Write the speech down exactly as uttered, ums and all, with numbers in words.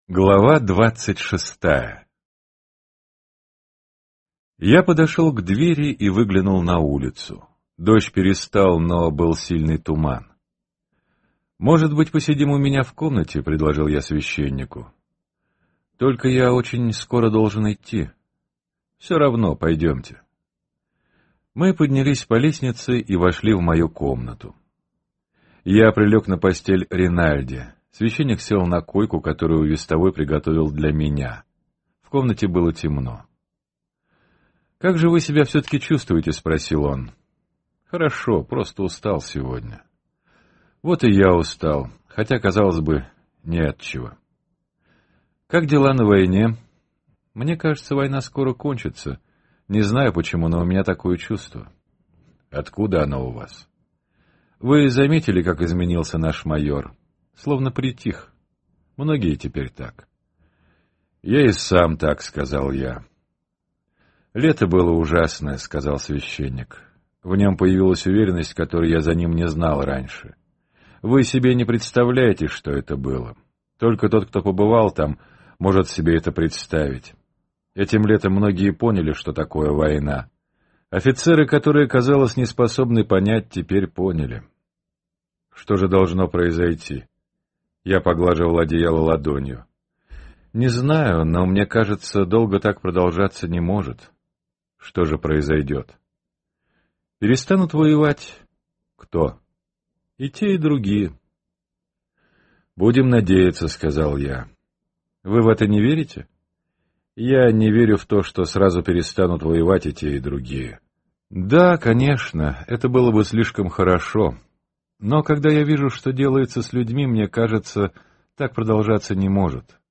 Глава двадцать шестая. Я подошел к двери и выглянул на улицу. Дождь перестал, но был сильный туман. «Может быть, посидим у меня в комнате?» — предложил я священнику. «Только я очень скоро должен идти. Все равно, пойдемте». Мы поднялись по лестнице и вошли в мою комнату. Я прилег на постель Ринальди. Священник сел на койку, которую вестовой приготовил для меня. В комнате было темно. «Как же вы себя все-таки чувствуете?» — спросил он. «Хорошо, просто устал сегодня». «Вот и я устал, хотя, казалось бы, не от чего». «Как дела на войне?» «Мне кажется, война скоро кончится. Не знаю почему, но у меня такое чувство». «Откуда оно у вас?» «Вы заметили, как изменился наш майор?» Словно притих. Многие теперь так. «Я и сам так», — сказал я. «Лето было ужасное», — сказал священник. В нем появилась уверенность, которой я за ним не знал раньше. Вы себе не представляете, что это было. Только тот, кто побывал там, может себе это представить. Этим летом многие поняли, что такое война. Офицеры, которые, казалось, не способны понять, теперь поняли. Что же должно произойти? Я поглаживал одеяло ладонью. «Не знаю, но мне кажется, долго так продолжаться не может. Что же произойдет? Перестанут воевать? Кто? И те, и другие». «Будем надеяться», — сказал я. «Вы в это не верите?» «Я не верю в то, что сразу перестанут воевать и те, и другие». «Да, конечно, это было бы слишком хорошо». Но когда я вижу, что делается с людьми, мне кажется, так продолжаться не может.